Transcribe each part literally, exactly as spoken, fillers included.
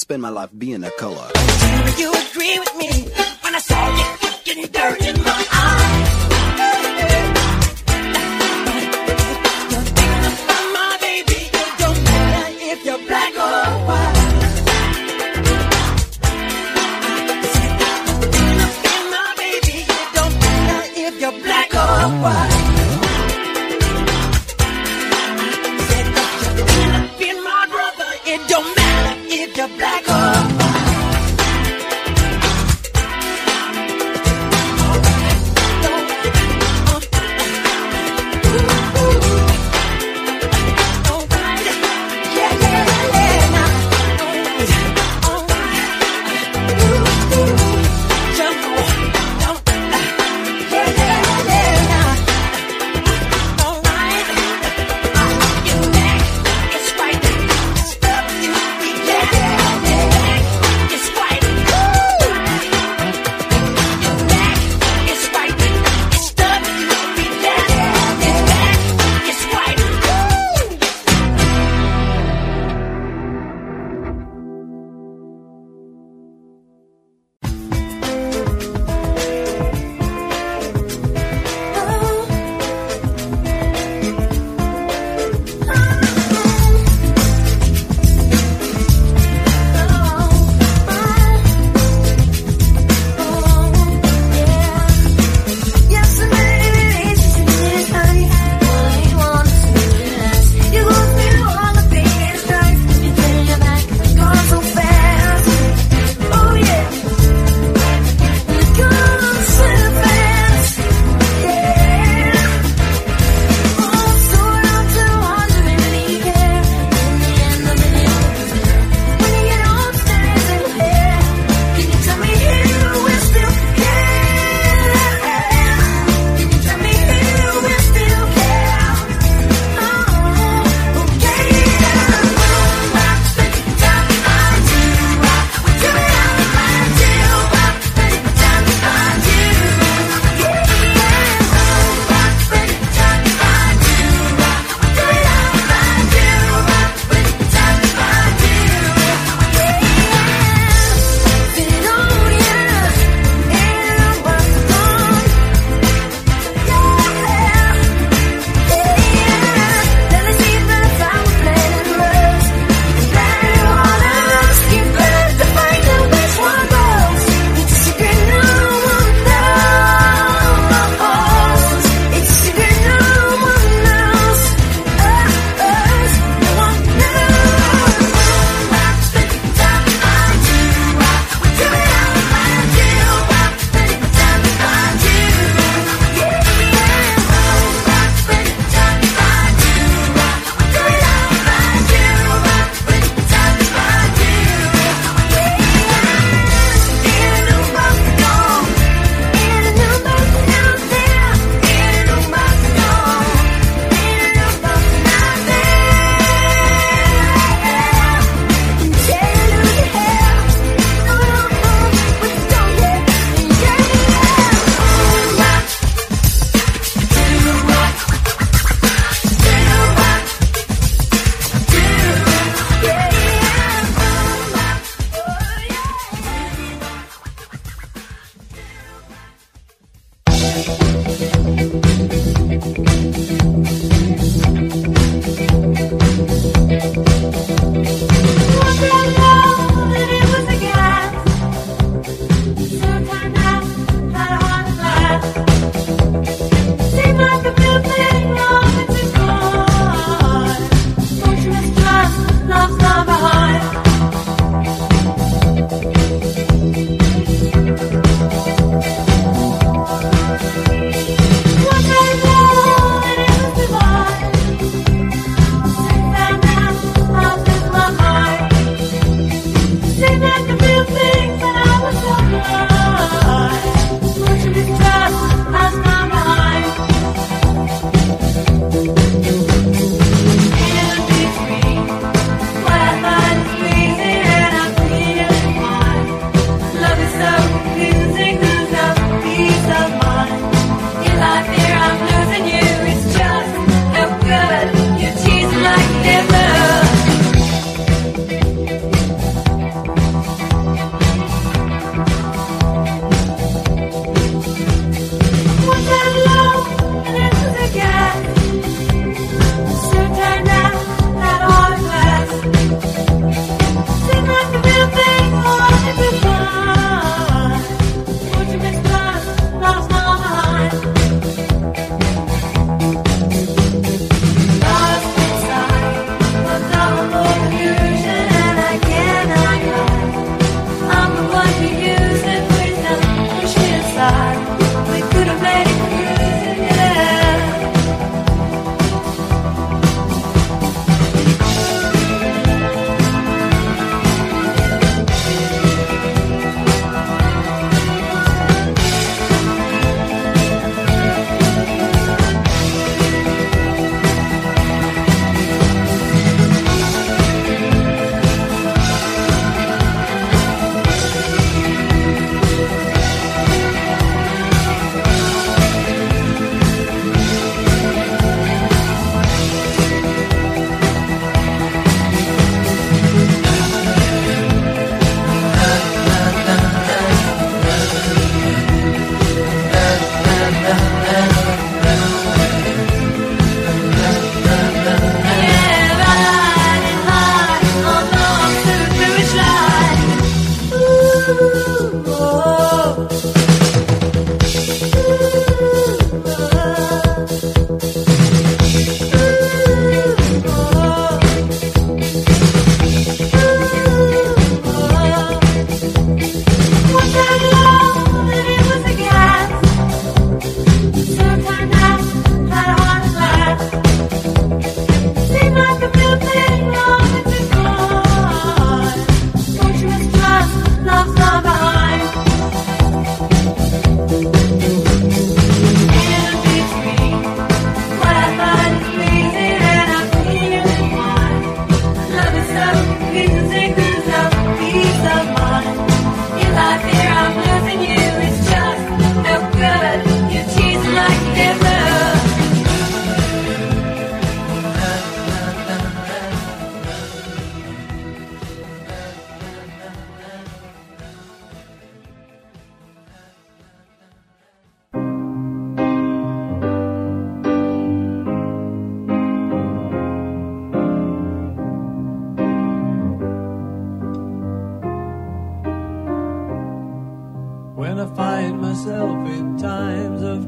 spend my life being a color. Do you agree with me when I saw you getting dirt in my eyes? You're thinking about my baby. It don't matter if you're black or white. You're thinking about my baby. It don't matter if you're black or white. Said that you're thinking of being my brother. It don't matter if you're black or white. Don't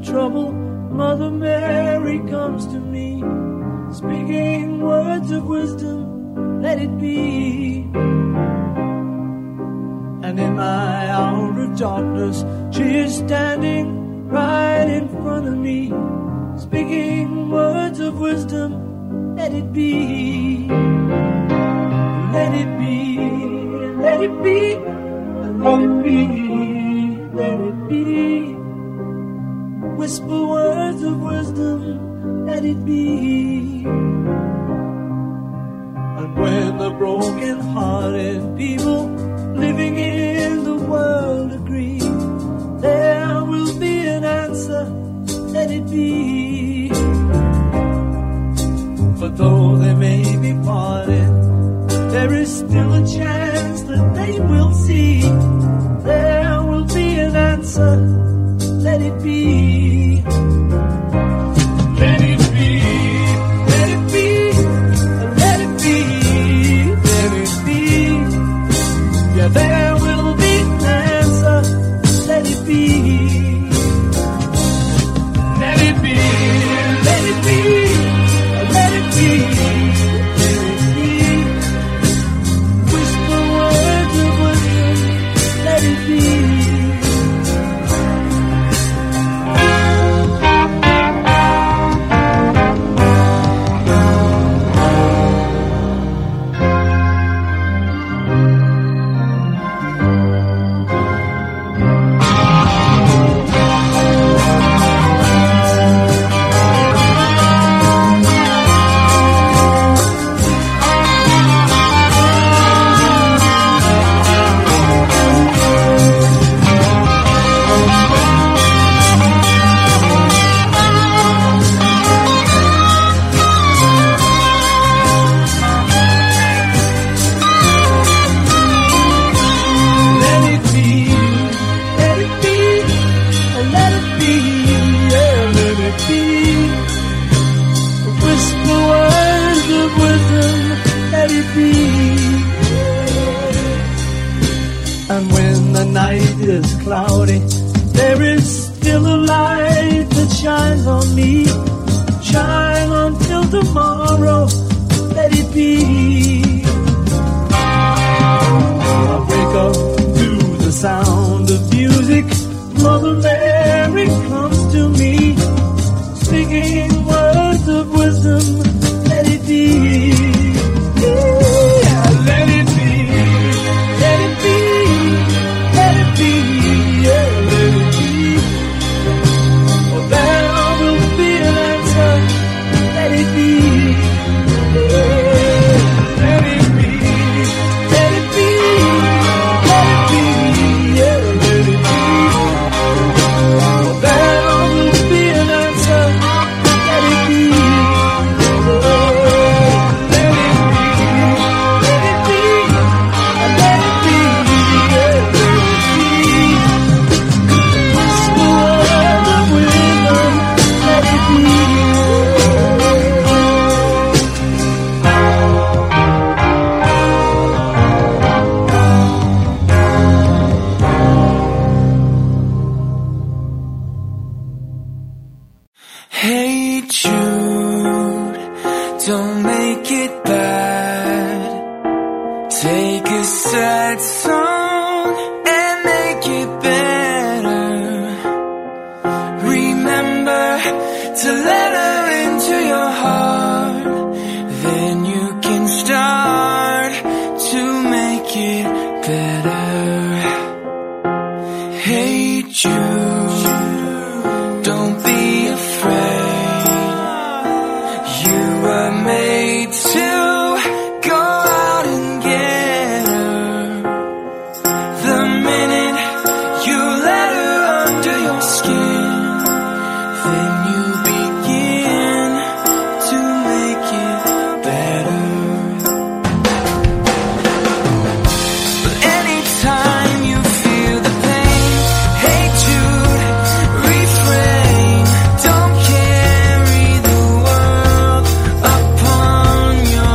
trouble, Mother Mary comes to me, speaking words of wisdom, let it be. And in my hour of darkness, she is standing right in front of me, speaking words of wisdom, let it be. Let it be, let it be, let it be, let it be. Whisper words of wisdom, let it be. And when the broken-hearted people living in the world agree, there will be an answer, let it be. For though they may be parted, there is still a chance that they will see. There will be an answer, let it be. Let it be, let it be, let it be, let it be. Yeah, there will be an answer, let it be. Let it be, let it be, let it be. Cloudy, there is still a light that shines on me. Shine until tomorrow, let it be. I wake up to the sound of music. Mother Mary comes to me, speaking words of wisdom, let it be. Yeah, let it be, let it be, let it be. Don't carry the world upon your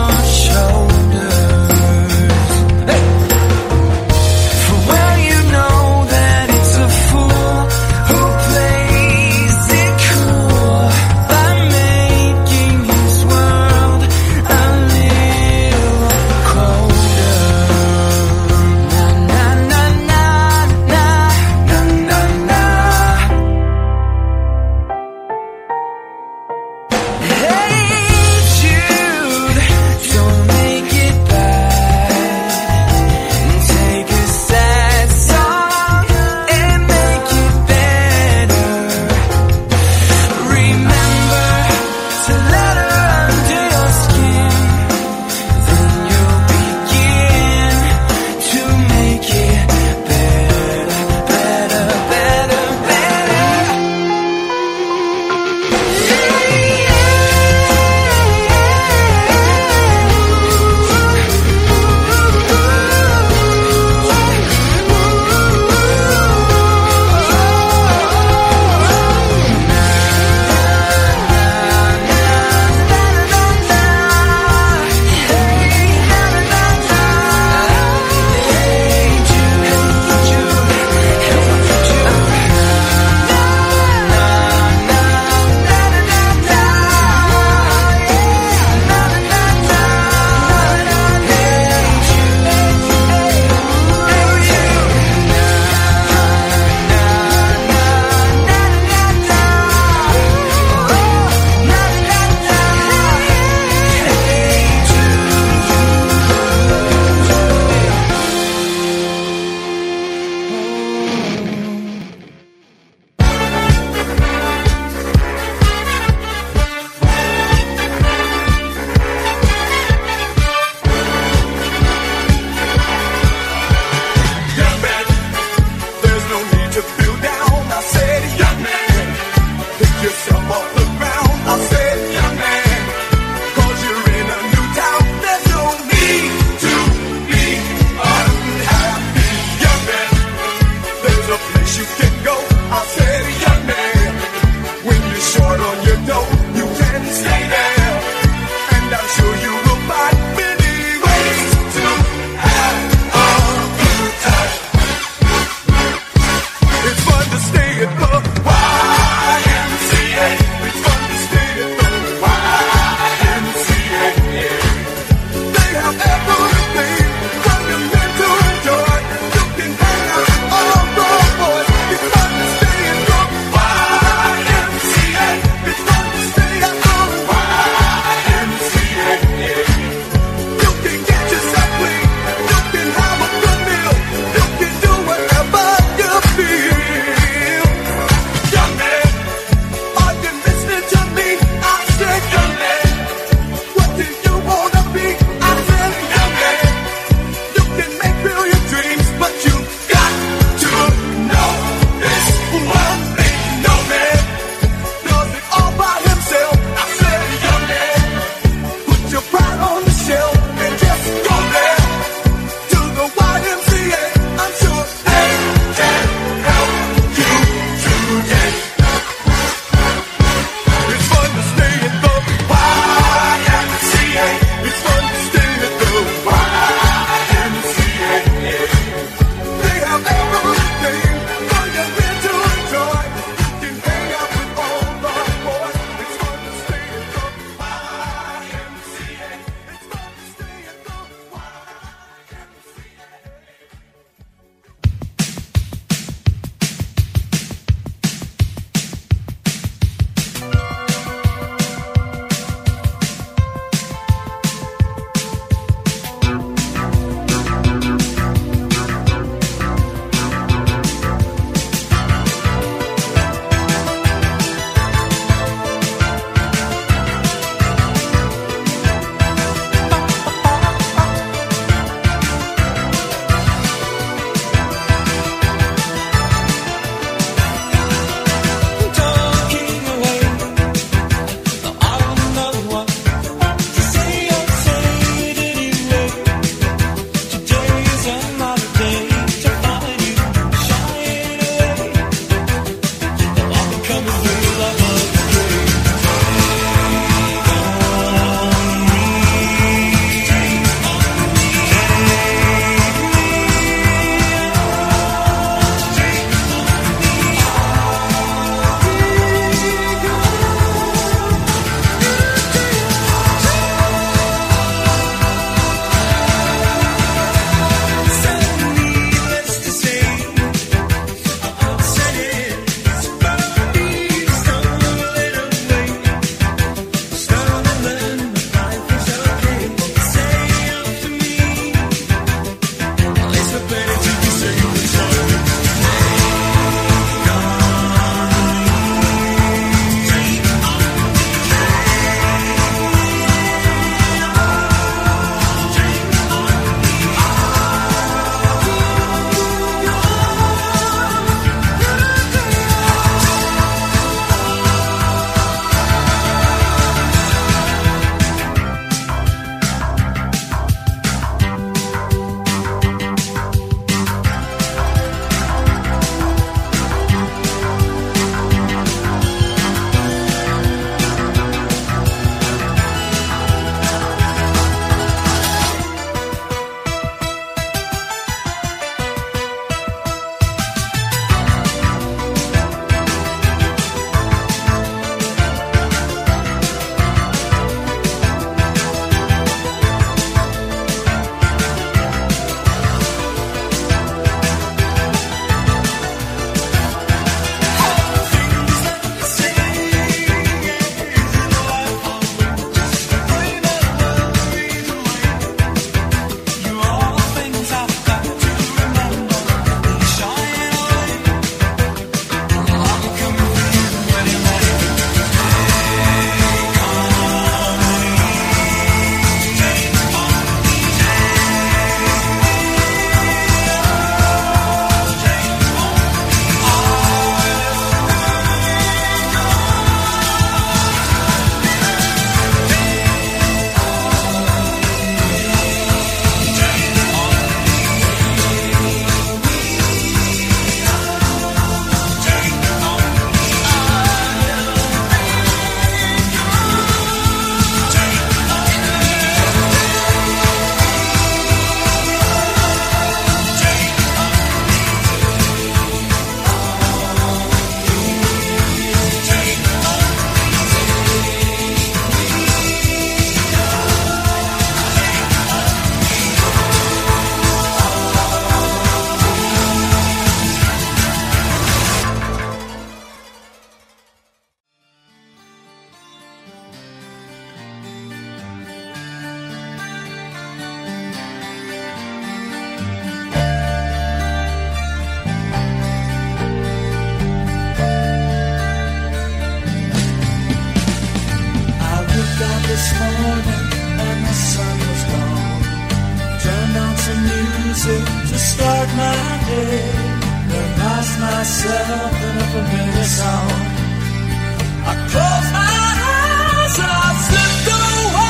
day, recognize myself in a familiar song. I close my eyes and I slipped away.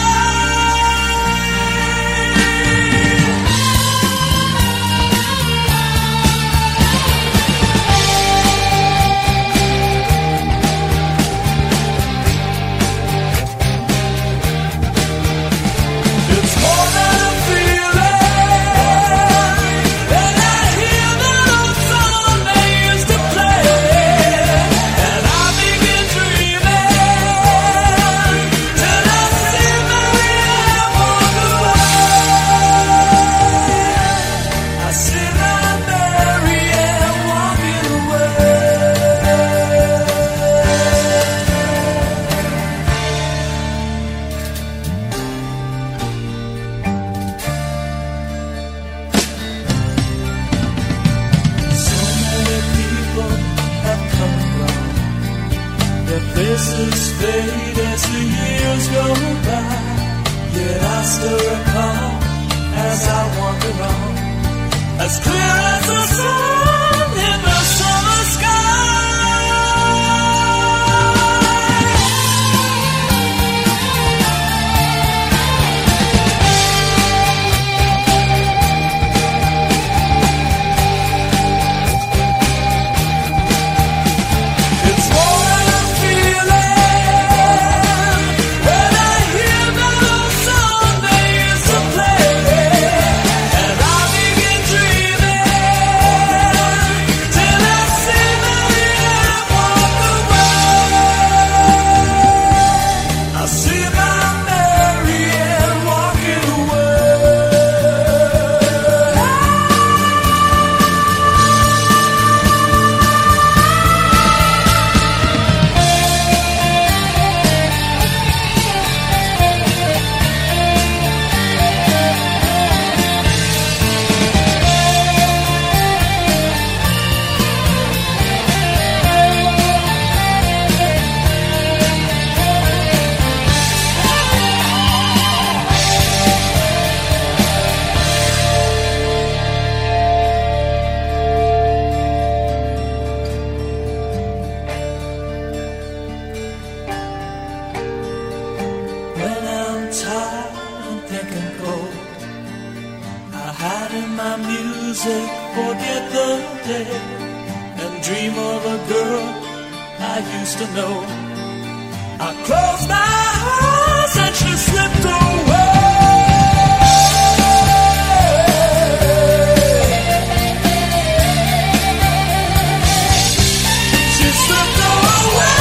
It's more than a feeling, and I hear the old song they used to play, and I begin dreaming till I see Marianne walk away. I see my Marianne walking away. So many people have come and gone. Their faces fade as the years go by. Yet I still recall as I wander on, as clear as the sun in the summer sky. It's more than a feeling when I hear that old song they used to play, and I begin dreaming till I see Marianne walk away. I see my Marianne walking away. When I'm tired and thinking cold, I hide in my music, forget the day, and dream of a girl I used to know. I close my eyes and she slipped away. She slipped away.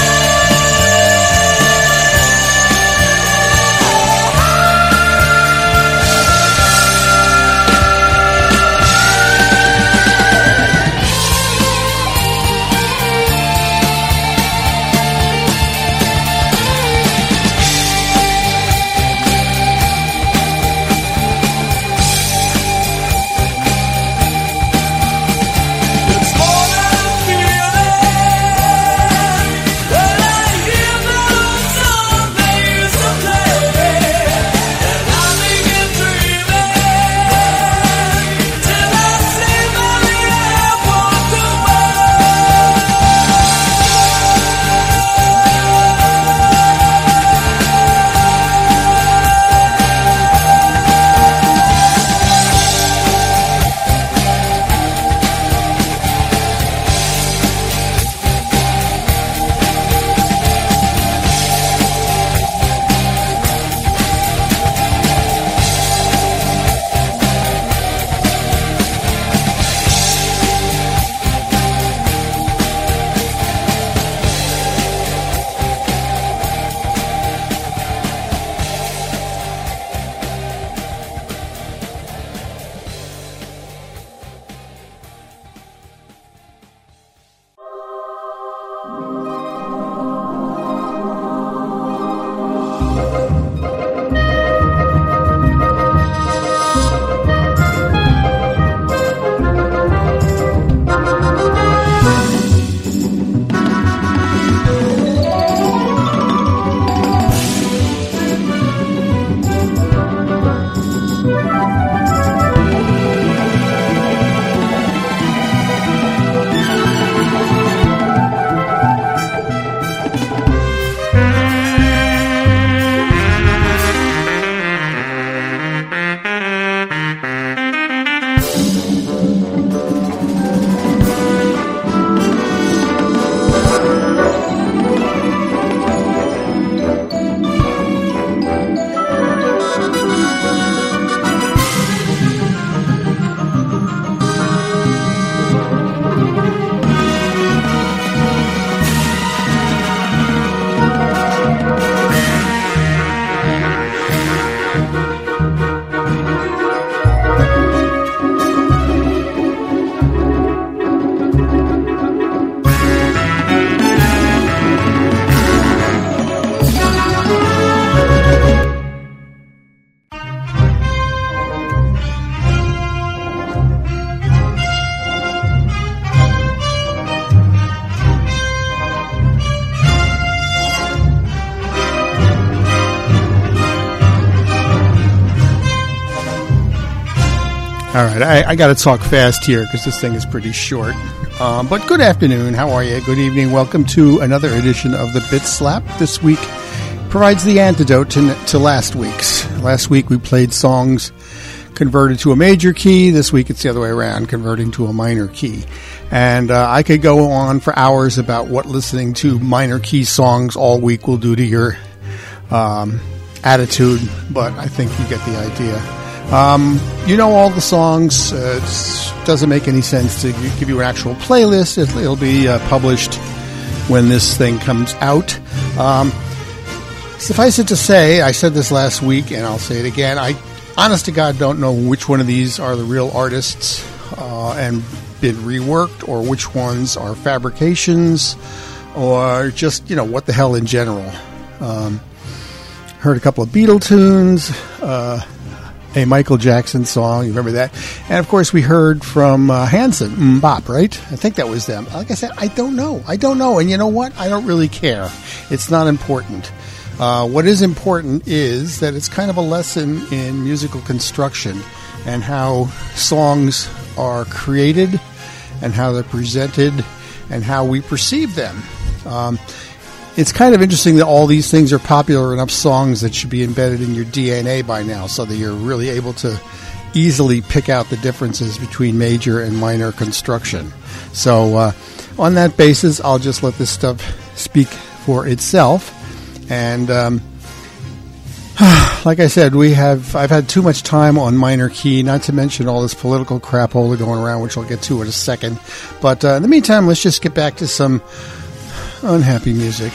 All right, I, I got to talk fast here because this thing is pretty short. Um, but good afternoon. How are you? Good evening. Welcome to another edition of the Bit Slap. This week provides the antidote to, to last week's. Last week we played songs converted to a major key. This week it's the other way around, converting to a minor key. And uh, I could go on for hours about what listening to minor key songs all week will do to your um, attitude, but I think you get the idea. Um, you know all the songs. Uh, it doesn't make any sense to give you an actual playlist. It, it'll be uh, published when this thing comes out. Um, suffice it to say, I said this last week, and I'll say it again. I, honest to God, don't know which one of these are the real artists uh, and been reworked, or which ones are fabrications, or just, you know, what the hell in general. Um, heard a couple of Beatle tunes. Uh, A Michael Jackson song, you remember that? And of course, we heard from uh, Hanson, Mbop, right? I think that was them. Like I said, I don't know. I don't know. And you know what? I don't really care. It's not important. Uh, what is important is that it's kind of a lesson in musical construction and how songs are created and how they're presented and how we perceive them. Um, It's kind of interesting that all these things are popular enough songs that should be embedded in your D N A by now, so that you're really able to easily pick out the differences between major and minor construction. So uh, on that basis, I'll just let this stuff speak for itself. And um, like I said, we have I've had too much time on minor key, not to mention all this political crapola going around, which I'll get to in a second. But uh, in the meantime, let's just get back to some unhappy music.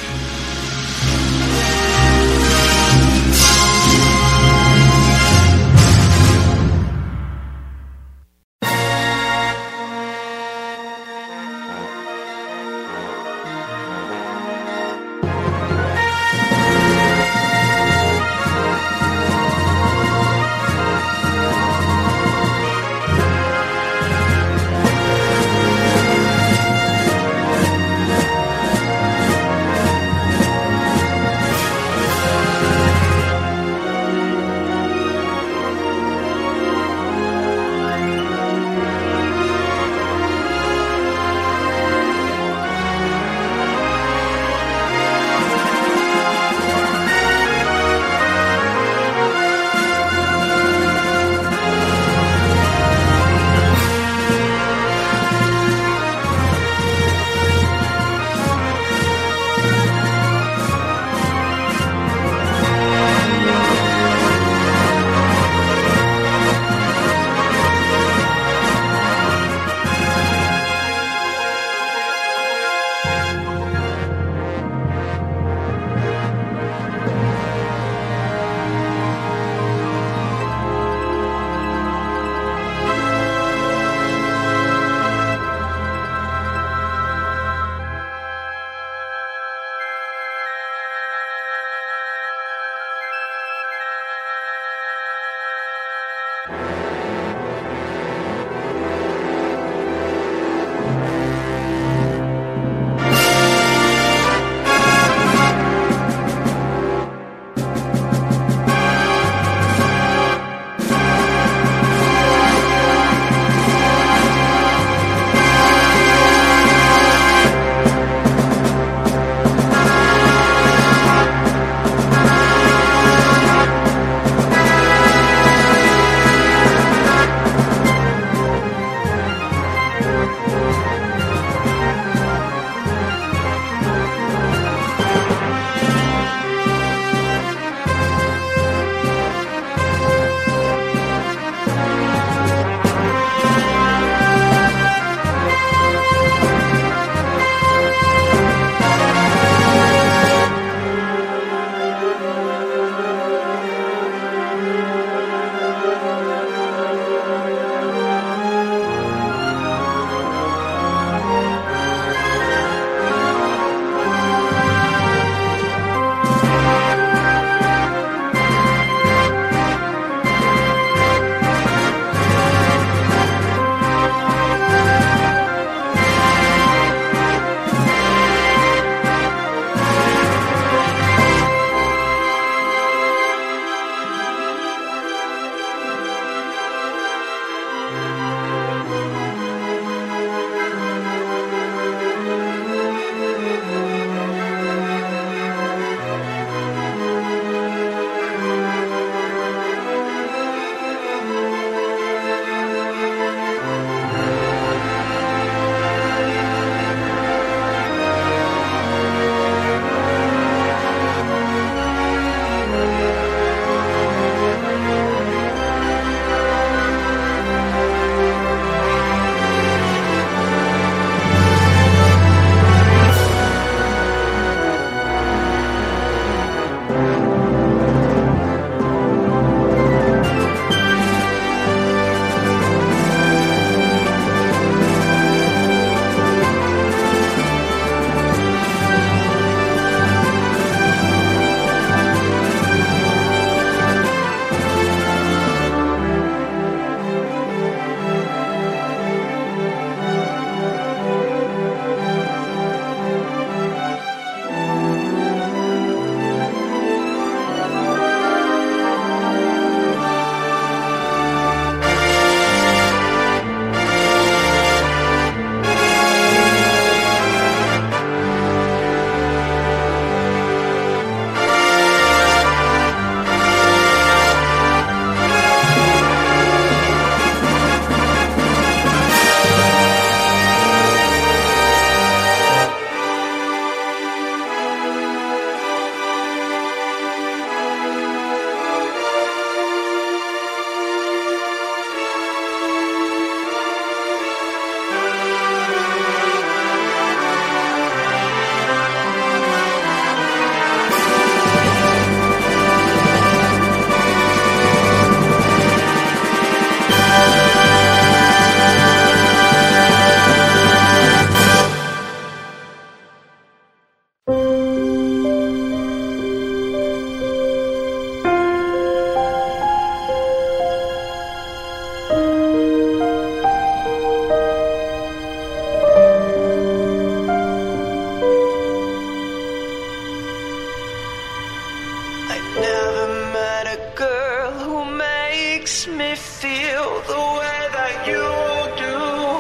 makes me feel the way that you do.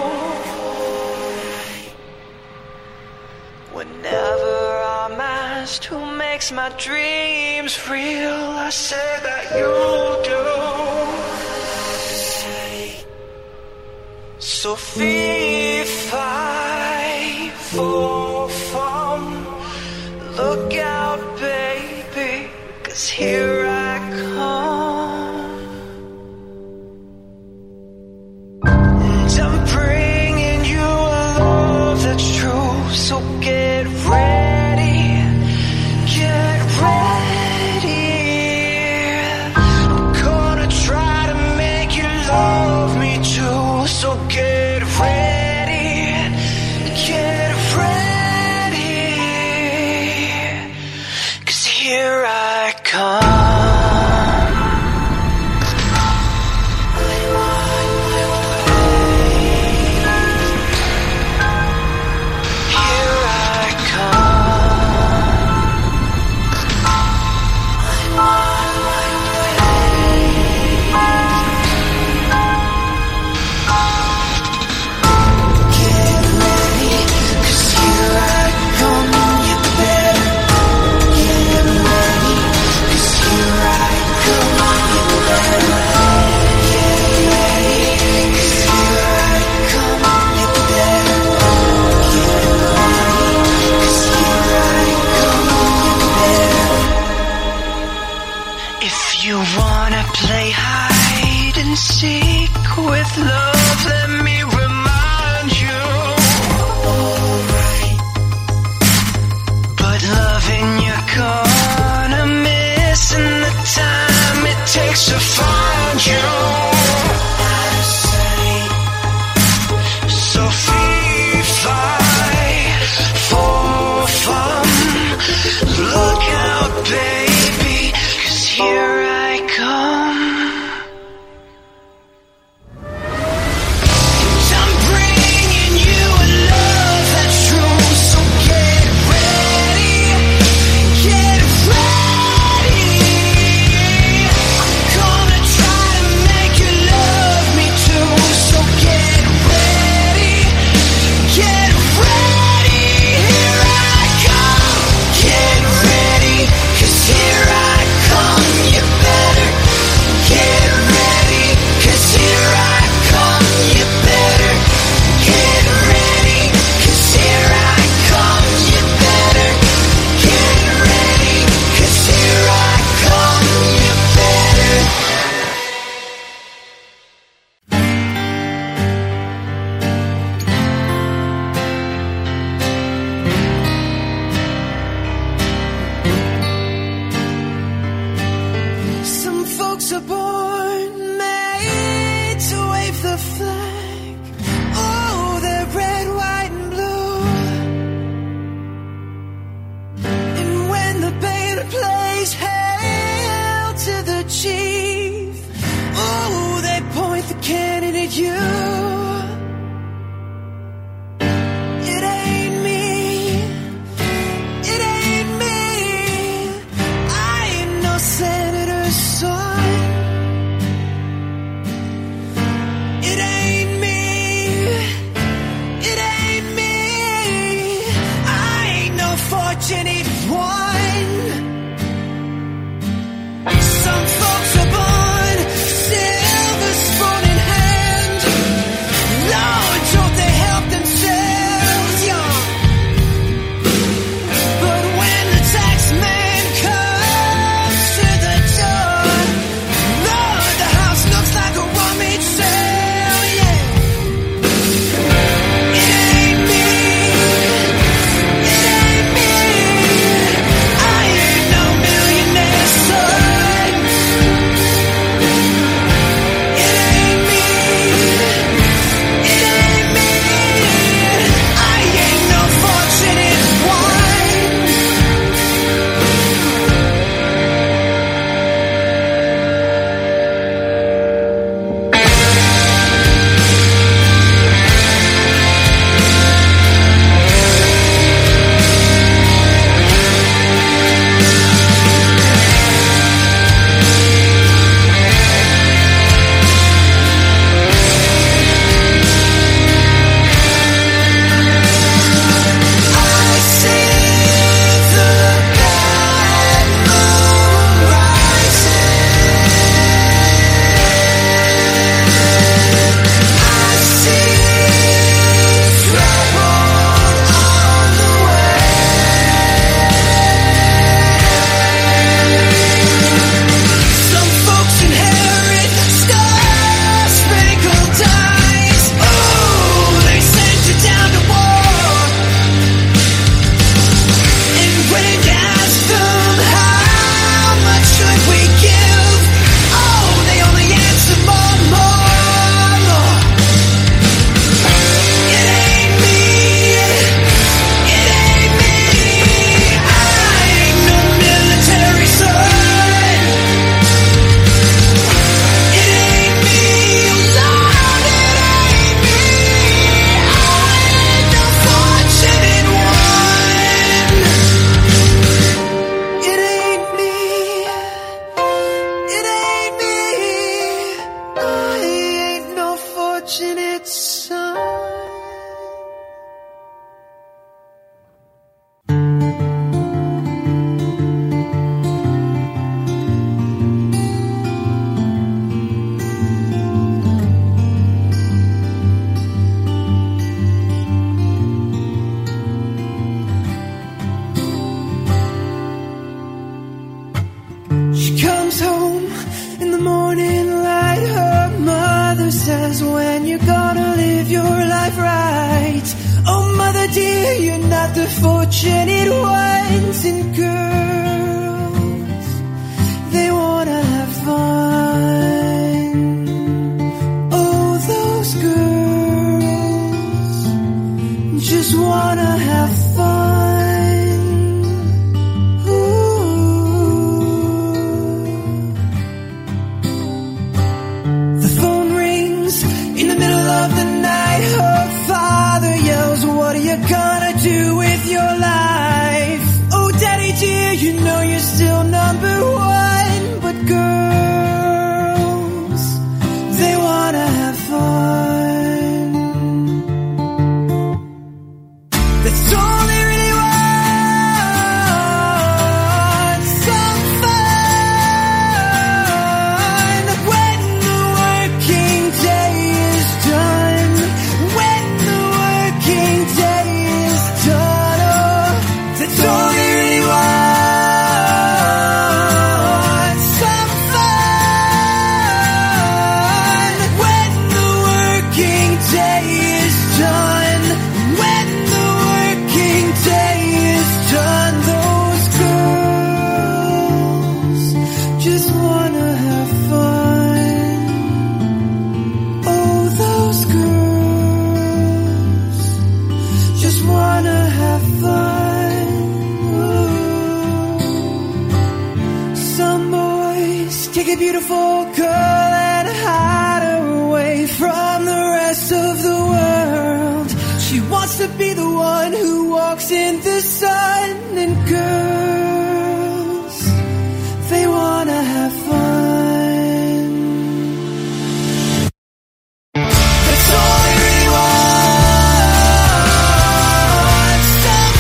Whenever I'm asked who makes my dreams real, I say that you do. So fee, fi, fo, fum, look out, baby, 'cause here I come. And I'm bringing you a love that's true, so get ready, get ready. I'm gonna try to make you love me too, so get ready, get ready, 'cause here I come. Seek with love, let me remind you. Alright. But loving you're gonna miss in the time it takes to find you. I say, so fee, fi, fo, fum, look out, baby, 'cause here I come. Some folks are born silver spoon in hand. fortunate ones and girls, they wanna have fun. Oh, those girls just wanna have fun. Ooh. The phone rings in the middle of the night. Her father yells, "What are you gonna do with your life?" "Oh, daddy dear, you know you're still number one." But girls, they wanna have fun. That's all they really want. Some fun. When the working day is done, when the working day is done, oh, that's all they really want. Some fun. When the working day is done, when the working day is done, those girls just wanna have fun. Oh, those girls just wanna have fun. Ooh. Some boys take a beautiful girl and hide her away from the rest of the world. She wants to be the one who walks in the sun, and girls, they wanna have fun. That's all they really want. Some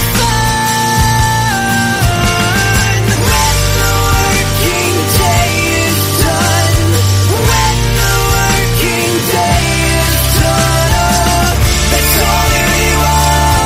fun. When the working day is done, when the working day is done, oh, that's all they really want.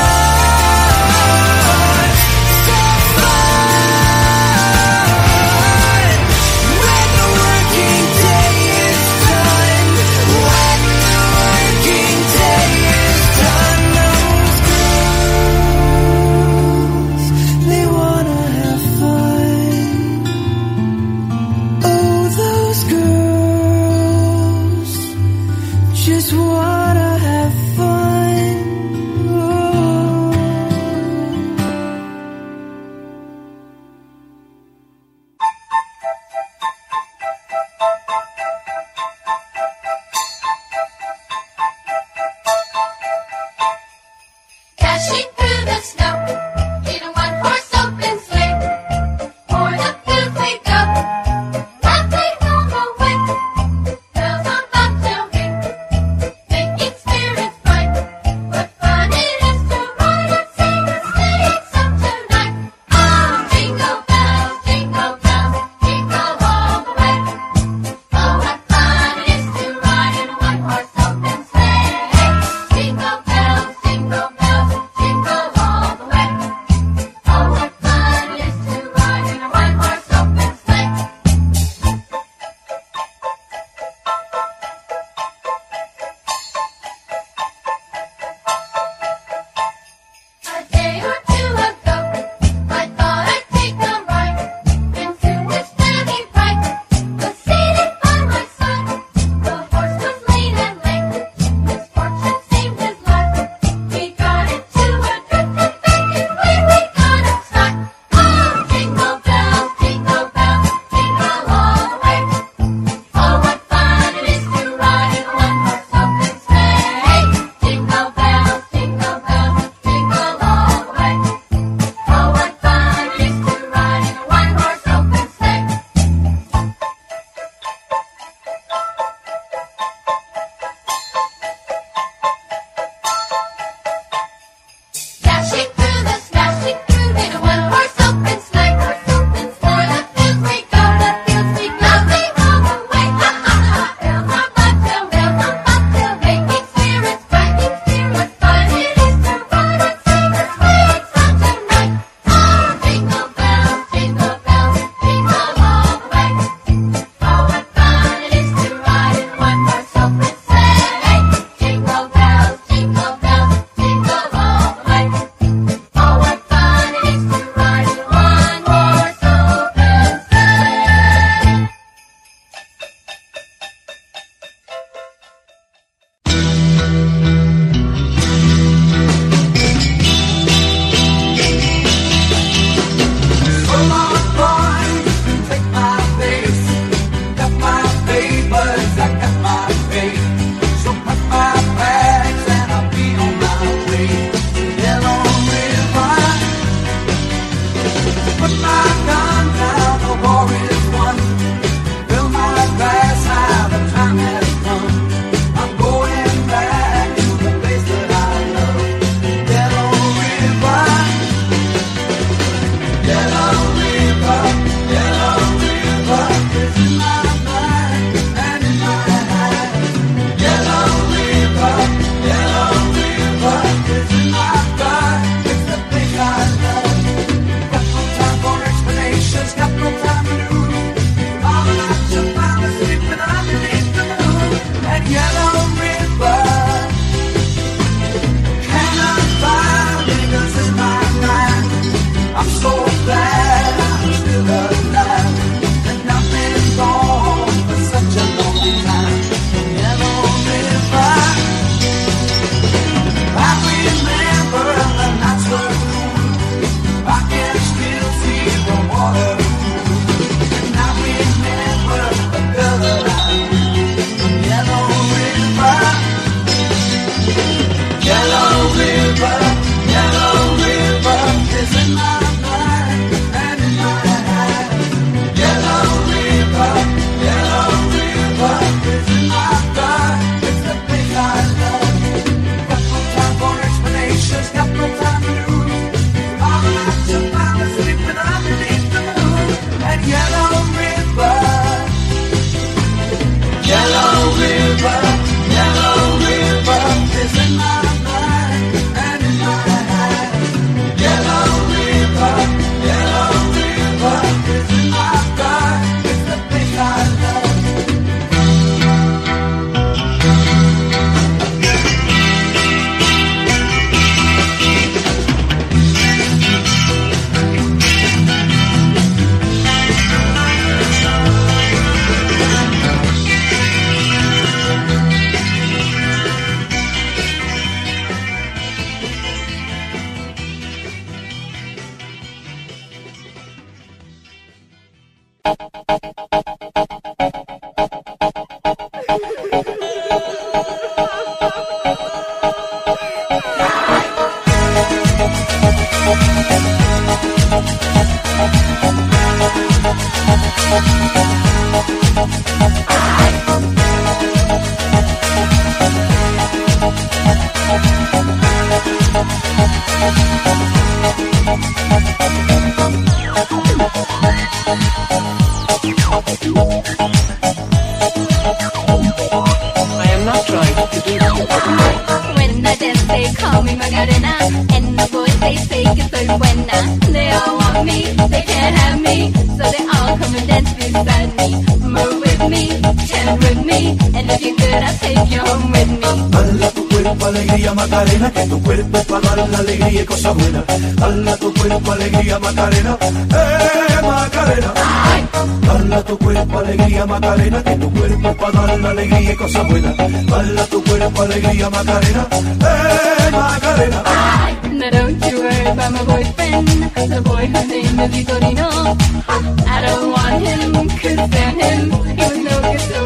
Macarena. And the boys, they say que soy buena. They all want me, they can't have me. So they all come and dance beside me. Move with me, chant with me. And if you're good, I'll take you home with me. Bala tu cuerpo, alegría, Macarena, que tu cuerpo es para dar la alegría y cosas buenas. Bala tu cuerpo, alegría, Macarena, eh, Macarena. Bala tu cuerpo, alegría, Macarena, que tu cuerpo es para dar la alegría y cosas buenas. Bala tu cuerpo, alegría, Macarena, eh, Macarena. Now don't you worry about my boyfriend, the boy whose name is Vitorino. I don't want him, couldn't stand him, he was no good so.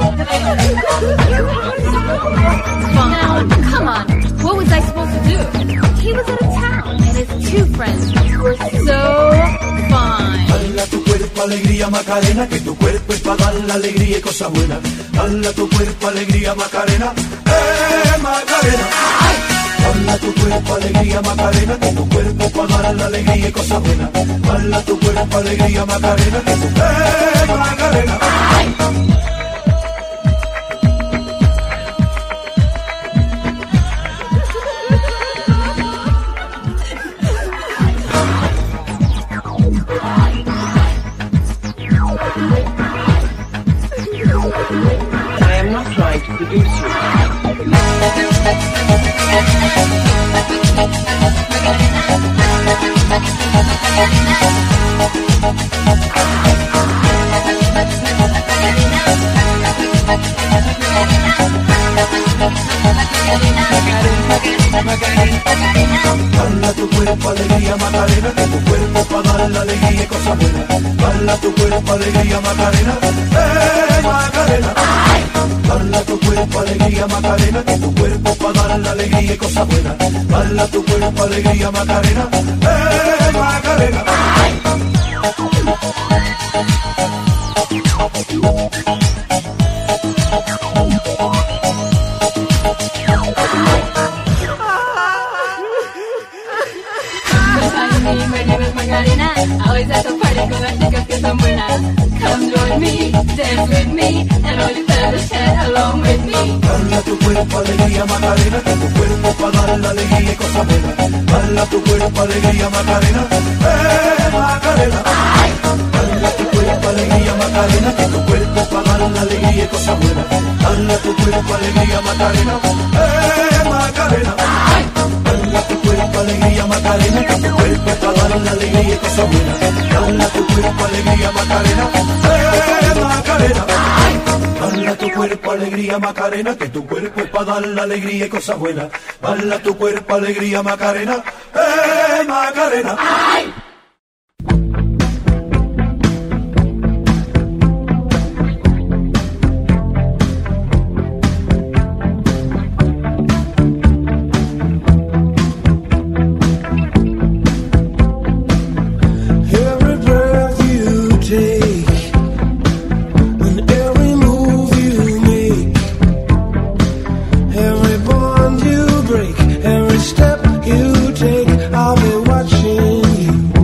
Now, come on, what was I supposed to do? He was out of town, and his two friends were so fine. Bala tu cuerpo, alegría, Macarena, que tu cuerpo es para dar la alegría y cosas buenas. Bala tu cuerpo, alegría, Macarena, eh, Macarena. Bala tu cuerpo, alegría, Macarena, que tu cuerpo para dar la alegría y cosas buenas. Bala tu cuerpo, alegría, Macarena, que tu eh, Macarena. I am not trying to seduce you. Bala tu cuerpo, alegría, Macarena, que tu cuerpo para dar la alegría y cosas buenas. Bala tu cuerpo, alegría, Macarena, eh, Macarena. Bala tu cuerpo, alegría, Macarena, que tu cuerpo para dar la alegría y cosas buenas. Bala tu cuerpo, alegría, Macarena, eh, Macarena. Macarena, always at the party con las chicas que son buenas. Come join me, dance with me, and all you fellas chat along with me. Bala tu cuerpo, alegría, Macarena, que tu cuerpo para dar la alegría y cosas buenas. Bala tu cuerpo, alegría, Macarena, eh, Macarena. Bala tu cuerpo, alegría, Macarena, que tu cuerpo para dar la alegría y cosas buenas. Bala tu cuerpo, alegría, Macarena, eh, Macarena. Bala tu cuerpo, alegría, Macarena, que tu cuerpo para dar la alegría y cosas buenas. Bala tu cuerpo, alegría, Macarena, eh, Macarena. Bala tu cuerpo, alegría, Macarena, que tu cuerpo es para dar la alegría y cosas buenas. Bala tu cuerpo, alegría, Macarena, eh, Macarena. Every breath you take and every move you make, every bond you break, every step you take, I'll be watching you.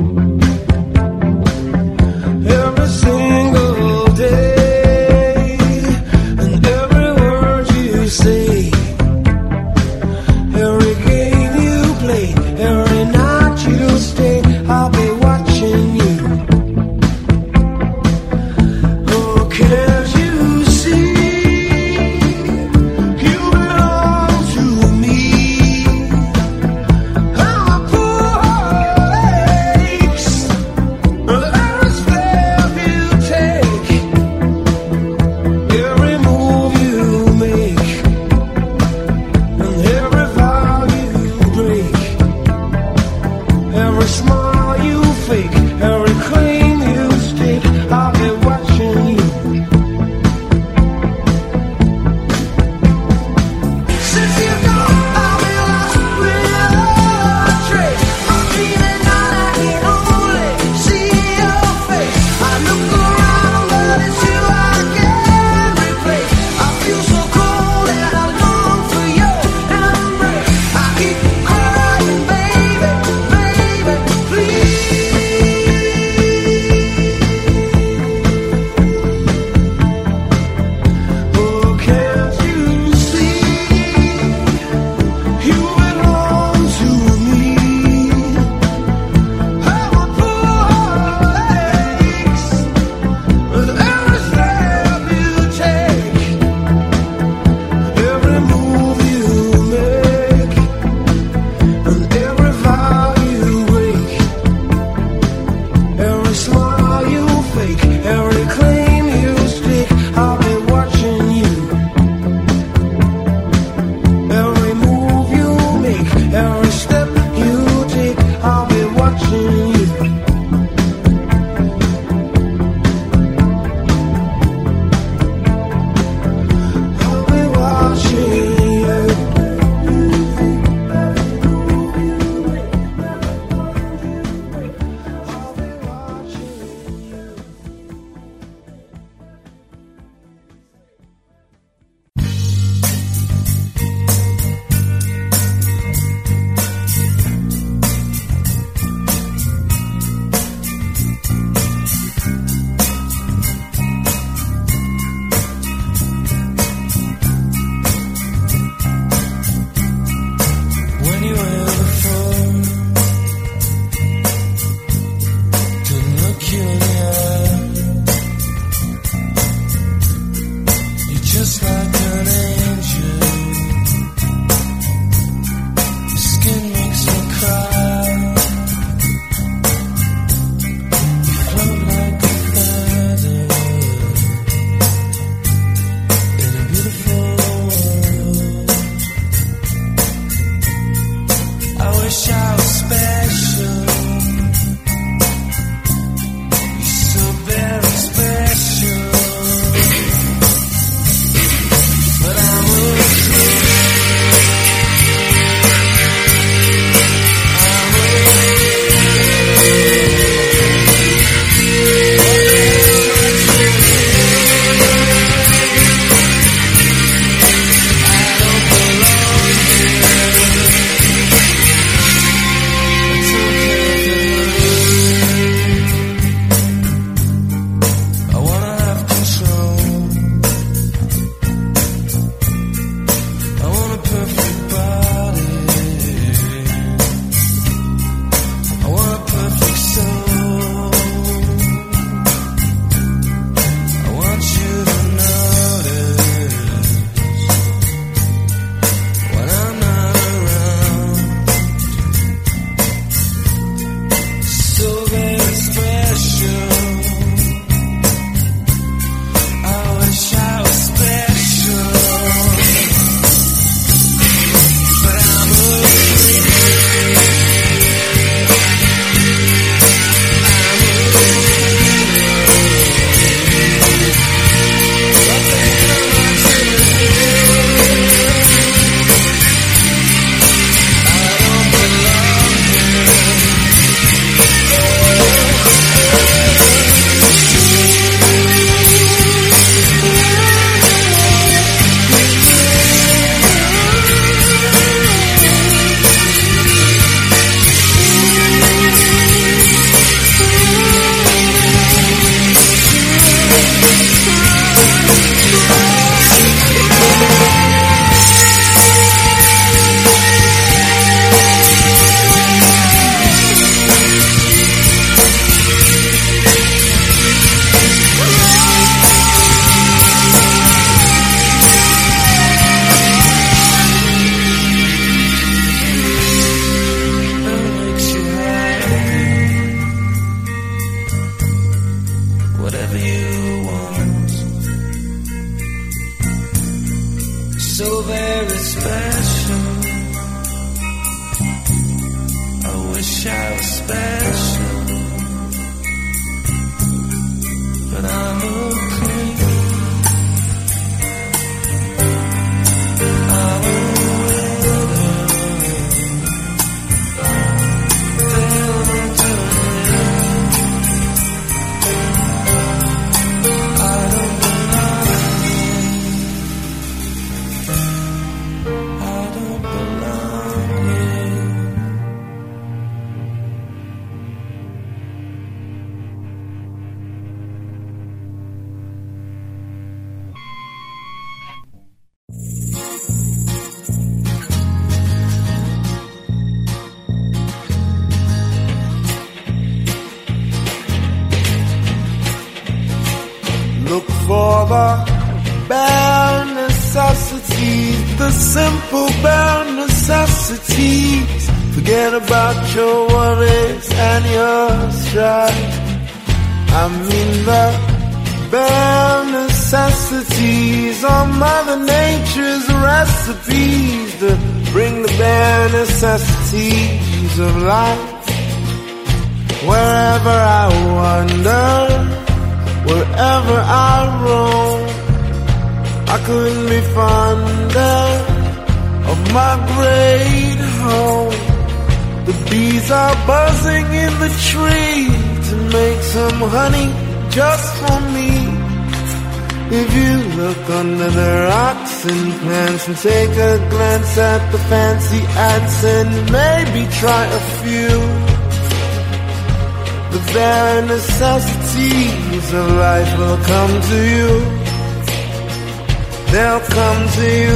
so very special. I wish I was special, but I'm okay. I'm a winner. I don't belong here. I don't belong here. Look for the bare necessities, the simple bare necessities. Forget about your worries and your strife. I mean the bare necessities are Mother Nature's recipes to bring the bare necessities of life. Wherever I wander, wherever I roam, I couldn't be fonder of my great home. The bees are buzzing in the tree to make some honey just for me. If you look under the rocks and plants and take a glance at the fancy ants and maybe try a few, the bare necessities of life will come to you. They'll come to you.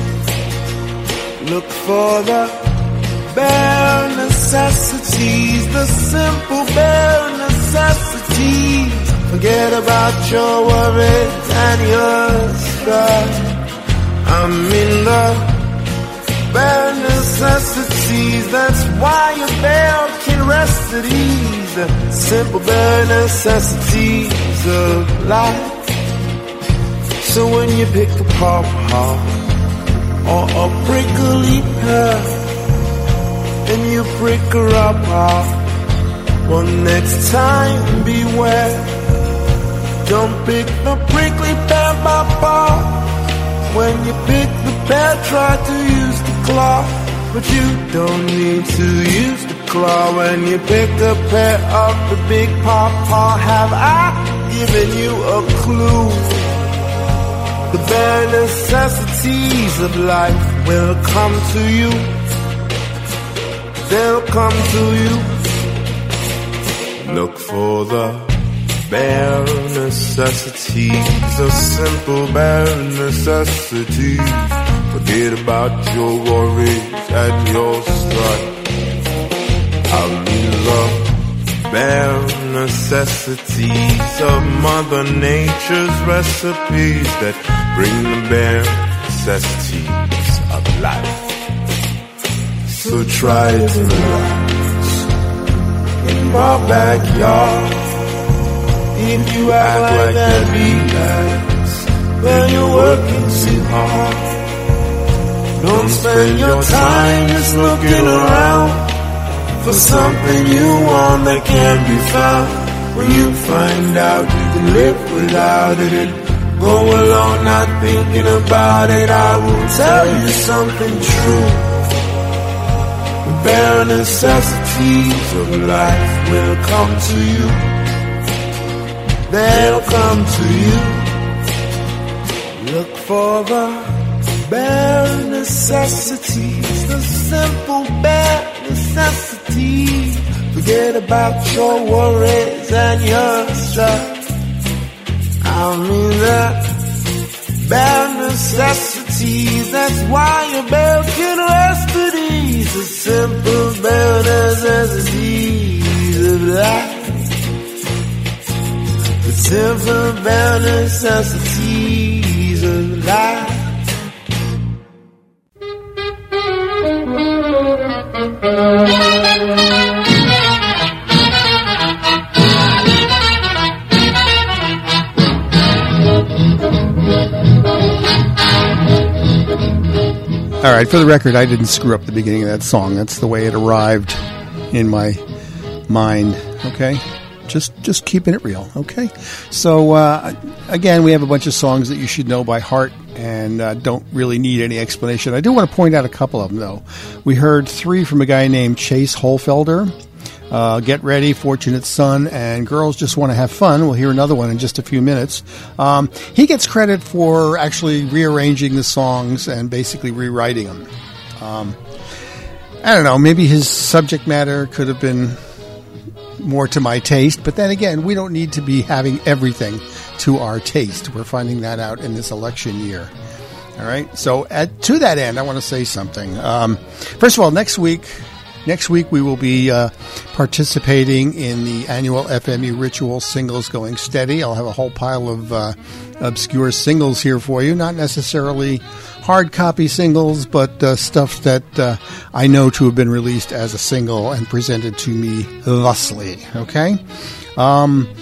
Look for the bare necessities, the simple bare necessities. Forget about your worries and your strife. I'm in the bare necessities, that's why your bell can rest at ease. The simple bare necessities of life. So when you pick a pawpaw or a prickly pear and you prick her up, well, next time beware. Don't pick the prickly pear, papa. When you pick the pear, try to use the claw, but you don't need to use the claw. When you pick a pear of the big pawpaw, have I given you a clue? The bare necessities of life will come to you. They'll come to you. Look for the bare necessities, the simple bare necessities. Forget about your worries and your strife. I'll leave the bare necessities of Mother Nature's recipes that bring the bare necessities of life. So try to relax in my backyard. If you act like that relax, then you're working too hard. Don't spend your time just looking around for something you want that can't be found. When you find out you can live without it, go along not thinking about it. I will tell you something true. The bare necessities of life will come to you. They'll come to you. Look for the bare necessities, the simple bare necessities. Forget about your worries and your strife. I mean the bare necessities, that's why your bell can rest at ease. The simple bare necessities of life. The simple bare necessities of life. All right, for the record, I didn't screw up the beginning of that song. That's the way it arrived in my mind, okay? Just just keeping it real, okay? So, uh, again, we have a bunch of songs that you should know by heart and uh, don't really need any explanation. I do want to point out a couple of them, though. We heard three from a guy named Chase Holfelder. Uh, Get Ready, Fortunate Son, and Girls Just Want to Have Fun. We'll hear another one in just a few minutes. Um, he gets credit for actually rearranging the songs and basically rewriting them. Um, I don't know, maybe his subject matter could have been more to my taste, but then again, we don't need to be having everything to our taste. We're finding that out in this election year. All right, so at, to that end, I want to say something. Um, first of all, next week... Next week, we will be uh, participating in the annual F M E Ritual Singles Going Steady. I'll have a whole pile of uh, obscure singles here for you. Not necessarily hard copy singles, but uh, stuff that uh, I know to have been released as a single and presented to me thusly. Okay? Um,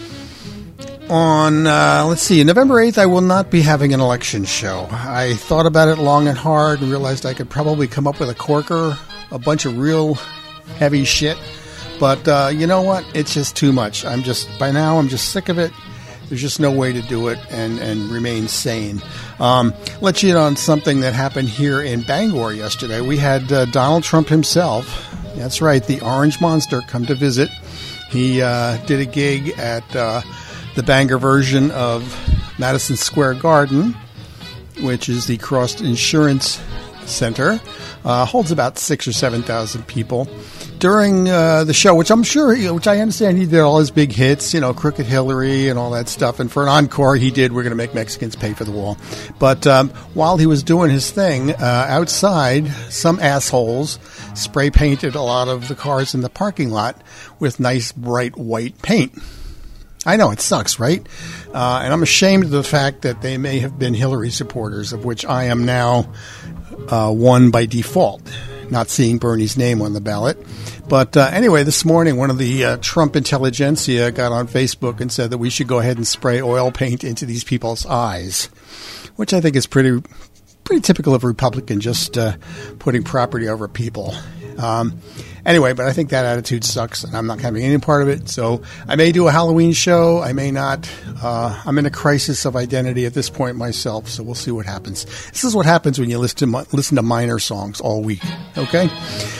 on, uh, let's see, November eighth, I will not be having an election show. I thought about it long and hard and realized I could probably come up with a corker, a bunch of real heavy shit, but uh, you know what? It's just too much. I'm just, by now, I'm just sick of it. There's just no way to do it and, and remain sane. Um, let you in on something that happened here in Bangor yesterday. We had uh, Donald Trump himself, that's right, the Orange Monster, come to visit. He uh, did a gig at uh, the Bangor version of Madison Square Garden, which is the Cross Insurance Center. Uh, holds about six or seven thousand people. During uh, the show, which I'm sure, which I understand, he did all his big hits, you know, Crooked Hillary and all that stuff. And for an encore, he did "We're Going to Make Mexicans Pay for the Wall." But um, while he was doing his thing uh, outside, some assholes spray painted a lot of the cars in the parking lot with nice bright white paint. I know, it sucks, right? Uh, and I'm ashamed of the fact that they may have been Hillary supporters, of which I am now uh, one by default, not seeing Bernie's name on the ballot. But uh, anyway, this morning, one of the uh, Trump intelligentsia got on Facebook and said that we should go ahead and spray oil paint into these people's eyes, which I think is pretty pretty typical of Republican, just uh, putting property over people. Um, anyway, but I think that attitude sucks, and I'm not having any part of it. So I may do a Halloween show. I may not. Uh, I'm in a crisis of identity at this point myself, so we'll see what happens. This is what happens when you listen to, listen to minor songs all week, okay?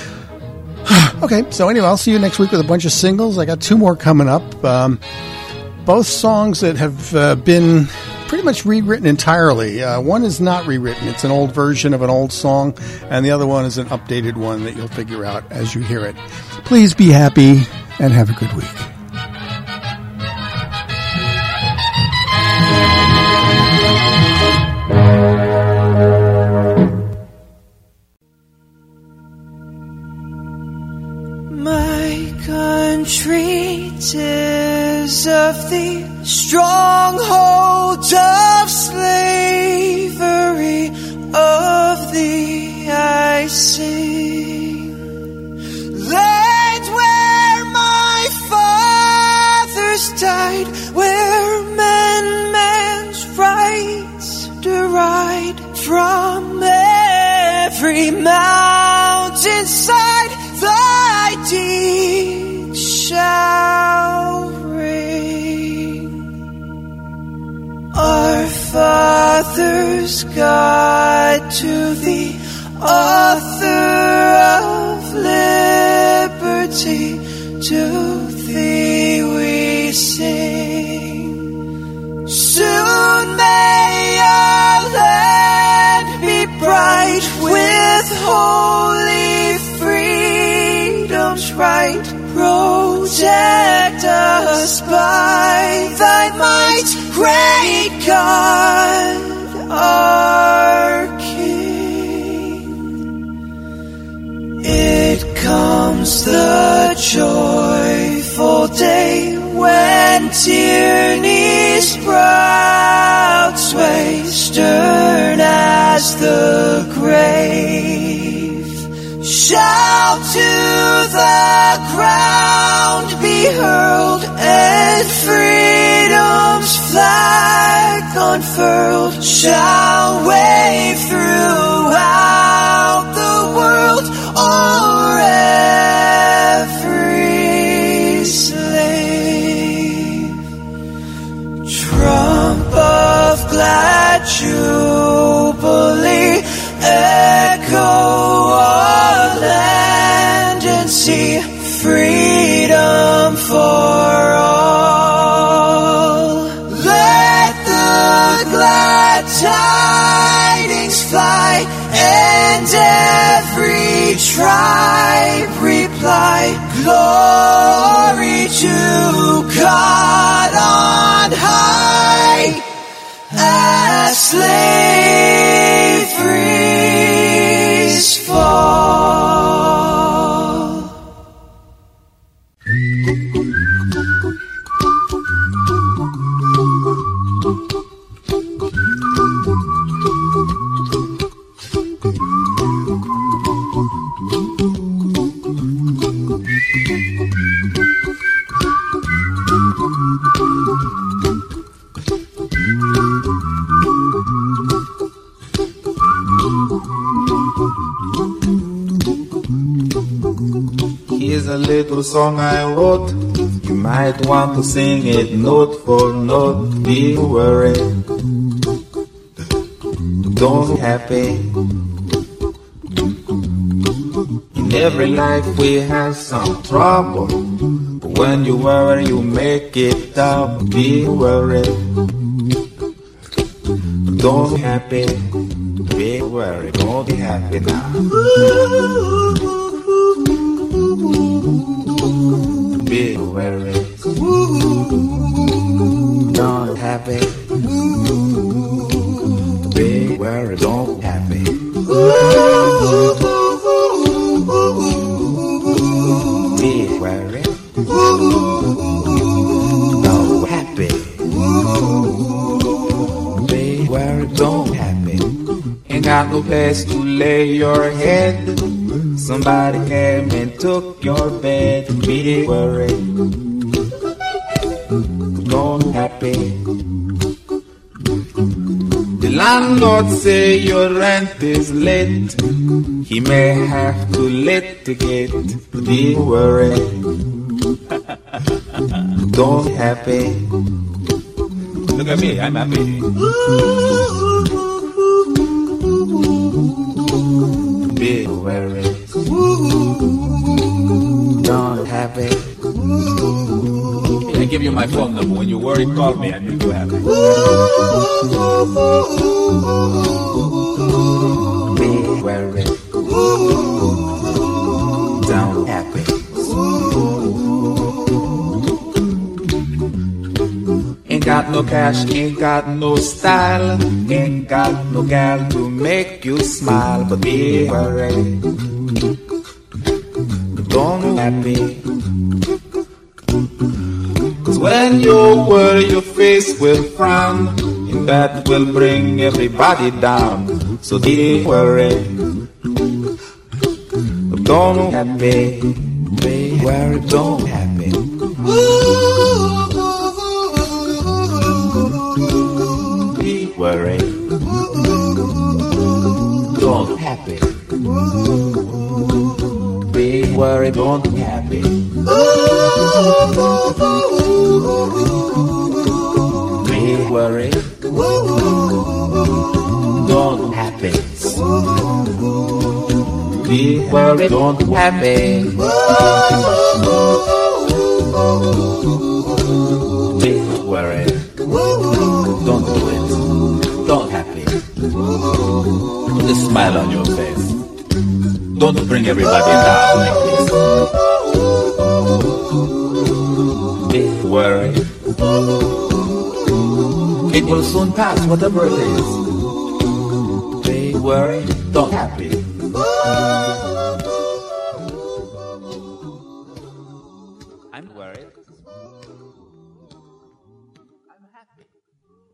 Okay, so anyway, I'll see you next week with a bunch of singles. I got two more coming up. Um, both songs that have uh, been pretty much rewritten entirely. Uh, one is not rewritten. It's an old version of an old song, and the other one is an updated one that you'll figure out as you hear it. Please be happy and have a good week. My country, 'tis of the stronghold of slavery of the I sing. Land where my fathers died, where men man's rights deride. From every mountainside thy deed shall ring. Our fathers, God, to the author of liberty, to thee we sing. Soon may our land be bright with holy freedom's right. Protect us by thy might, great God, our King. It comes the joyful day when tyranny's proud sway, stern as the grave, shall to the ground be hurled, and freedom's flag unfurled shall wave throughout freedom for all. Let the glad tidings fly, and every tribe reply, glory to God on high, as slavery's fall. Here's a little song I wrote. You might want to sing it note for note. Be worried, don't be happy. In every life we have some trouble, but when you worry you make it up. Be worried, don't be happy. Be worried, don't be happy now. Be worried, don't happy. Be worried, don't happy. Be worried, don't happy. Be worried, don't happy. Ain't got no place to lay your head. Somebody came and took your bed. Be worried, don't happy. The landlord say your rent is late. He may have to litigate. Be worried, don't happy. Look at me, I'm happy. Be worried, don't happy. I give you my phone number. When you're worried, call me. I make you happy. Be worried, don't happy. Ain't got no cash, ain't got no style, ain't got no gal to make you smile. But be worried, don't happy. Cause when you worry your face will frown, and that will bring everybody down. So be worried, don't happy. Be worried, don't happy. Be worried, don't happy. Be worried, don't happy. Be worried, don't happy. Be worried, don't happy. Be worried, don't do it. Don't happy. Put a smile on your face. Don't bring everybody down like this. Be worried, it will soon pass, whatever it is. Be worried, don't happy.